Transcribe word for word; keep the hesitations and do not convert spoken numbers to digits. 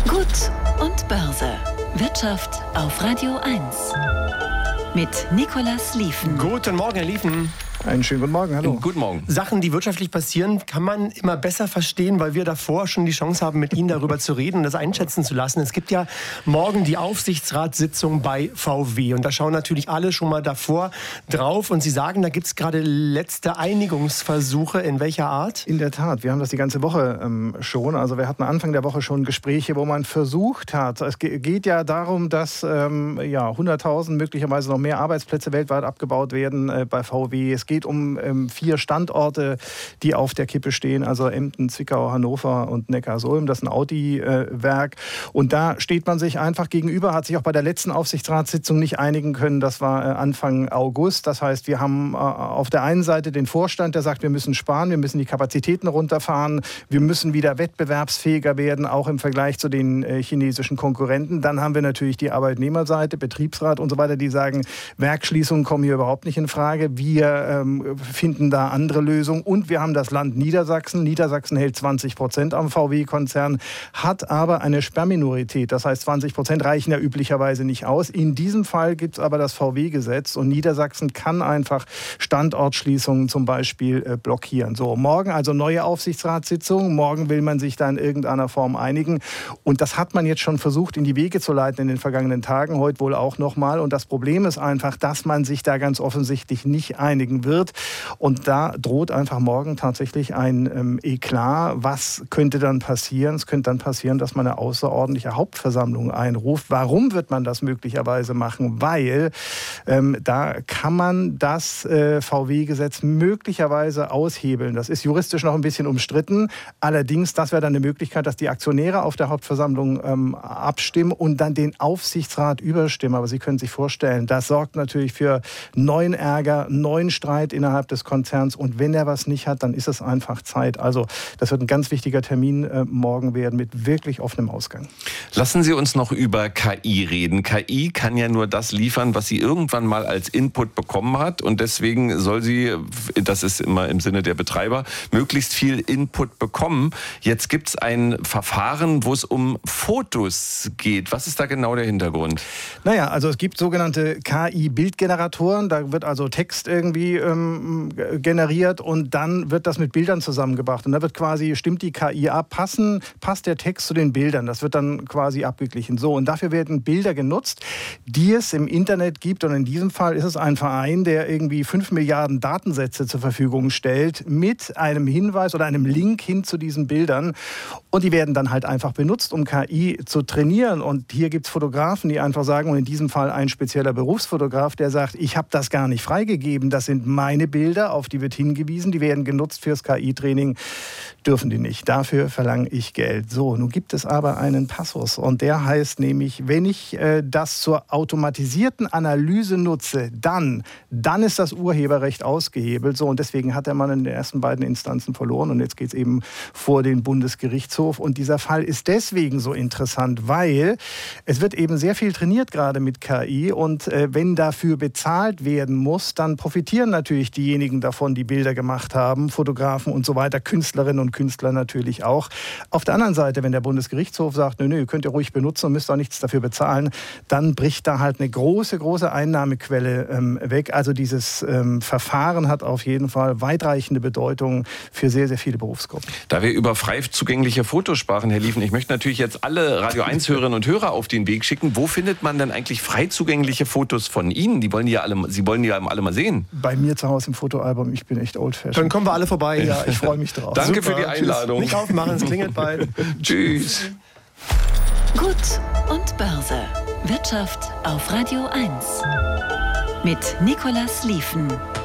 Gut und Börse. Wirtschaft auf Radio eins. Mit Nicolas Lieven. Guten Morgen, Herr Lieven. Einen schönen guten Morgen, hallo. Guten Morgen. Sachen, die wirtschaftlich passieren, kann man immer besser verstehen, weil wir davor schon die Chance haben, mit Ihnen darüber zu reden und das einschätzen zu lassen. Es gibt ja morgen die Aufsichtsratssitzung bei V W und da schauen natürlich alle schon mal davor drauf und Sie sagen, da gibt es gerade letzte Einigungsversuche. In welcher Art? In der Tat, wir haben das die ganze Woche ähm, schon. Also wir hatten Anfang der Woche schon Gespräche, wo man versucht hat, es ge- geht ja darum, dass ähm, ja, hunderttausend, möglicherweise noch mehr Arbeitsplätze weltweit abgebaut werden äh, bei V W. Es geht um ähm, vier Standorte, die auf der Kippe stehen, also Emden, Zwickau, Hannover und Neckarsulm. Das ist ein Audi-Werk. Äh, und da steht man sich einfach gegenüber, hat sich auch bei der letzten Aufsichtsratssitzung nicht einigen können. Das war äh, Anfang August. Das heißt, wir haben äh, auf der einen Seite den Vorstand, der sagt, wir müssen sparen, wir müssen die Kapazitäten runterfahren, wir müssen wieder wettbewerbsfähiger werden, auch im Vergleich zu den äh, chinesischen Konkurrenten. Dann haben wir natürlich die Arbeitnehmerseite, Betriebsrat und so weiter, die sagen, Werksschließungen kommen hier überhaupt nicht in Frage. Wir ähm, finden da andere Lösungen. Und wir haben das Land Niedersachsen. Niedersachsen hält zwanzig Prozent am V W-Konzern, hat aber eine Sperrminorität. Das heißt, zwanzig Prozent reichen ja üblicherweise nicht aus. In diesem Fall gibt es aber das V W-Gesetz und Niedersachsen kann einfach Standortschließungen zum Beispiel äh, blockieren. So, morgen also neue Aufsichtsratssitzung. Morgen will man sich da in irgendeiner Form einigen. Und das hat man jetzt schon versucht, in die Wege zu leiten in den vergangenen Tagen, heute wohl auch nochmal. Und das Problem ist einfach, dass man sich da ganz offensichtlich nicht einigen wird. Und da droht einfach morgen tatsächlich ein ähm, Eklat. Was könnte dann passieren? Es könnte dann passieren, dass man eine außerordentliche Hauptversammlung einruft. Warum wird man das möglicherweise machen? Weil ähm, da kann man das äh, V W-Gesetz möglicherweise aushebeln. Das ist juristisch noch ein bisschen umstritten. Allerdings, das wäre dann eine Möglichkeit, dass die Aktionäre auf der Hauptversammlung ähm, abstimmen und dann den Aufsichtsrat überstimmen. Aber Sie können sich vorstellen, das sorgt natürlich für neuen Ärger, neuen Streit innerhalb des Konzerns. Und wenn er was nicht hat, dann ist es einfach Zeit. Also das wird ein ganz wichtiger Termin äh, morgen werden mit wirklich offenem Ausgang. Lassen Sie uns noch über K I reden. K I kann ja nur das liefern, was sie irgendwann mal als Input bekommen hat. Und deswegen soll sie, das ist immer im Sinne der Betreiber, möglichst viel Input bekommen. Jetzt gibt es ein Verfahren, wo es um Fotos geht. Was ist da genau der Hintergrund? Naja, also es gibt sogenannte K I-Bildgeneratoren. Da wird also Text irgendwie ähm, generiert und dann wird das mit Bildern zusammengebracht. Und da wird quasi, stimmt die K I ab, passen, passt der Text zu den Bildern. Das wird dann quasi abgeglichen. So, und dafür werden Bilder genutzt, die es im Internet gibt. Und in diesem Fall ist es ein Verein, der irgendwie fünf Milliarden Datensätze zur Verfügung stellt mit einem Hinweis oder einem Link hin zu diesen Bildern. Und die werden dann halt einfach benutzt, um K I zu trainieren. Und hier gibt es Fotografen, die einfach sagen, und in diesem Fall ein spezieller Berufsfotograf, der sagt, ich habe das gar nicht freigegeben, das sind meine Bilder, auf die wird hingewiesen, die werden genutzt fürs K I-Training, dürfen die nicht. Dafür verlange ich Geld. So, nun gibt es aber einen Passus und der heißt nämlich, wenn ich äh, das zur automatisierten Analyse nutze, dann, dann ist das Urheberrecht ausgehebelt. So, und deswegen hat der Mann in den ersten beiden Instanzen verloren und jetzt geht es eben vor den Bundesgerichtshof. Und dieser Fall ist deswegen so interessant, weil es wird eben sehr viel trainiert gerade mit K I und äh, wenn dafür bezahlt werden muss, dann profitieren natürlich diejenigen davon, die Bilder gemacht haben, Fotografen und so weiter, Künstlerinnen und Künstler natürlich auch. Auf der anderen Seite, wenn der Bundesgerichtshof sagt, nö, nö, könnt ihr ruhig benutzen und müsst auch nichts dafür bezahlen, dann bricht da halt eine große, große Einnahmequelle ähm, weg. Also dieses ähm, Verfahren hat auf jeden Fall weitreichende Bedeutung für sehr, sehr viele Berufsgruppen. Da wir über frei zugängliche Fotos sprachen, Herr Lieven, ich möchte natürlich jetzt alle Radio eins Hörerinnen und Hörer auf den Weg schicken. Wo findet man denn eigentlich frei zugängliche Fotos von Ihnen? Die wollen die ja alle, Sie wollen die ja alle mal sehen. Bei mir zu Hause im Fotoalbum, ich bin echt old-fashioned. Dann kommen wir alle vorbei. Ja, ich freue mich drauf. Danke Super, für die Einladung. Tschüss. Nicht aufmachen, es klingelt bald. Tschüss. Gut und Börse. Wirtschaft auf Radio eins. Mit Nicolas Lieven.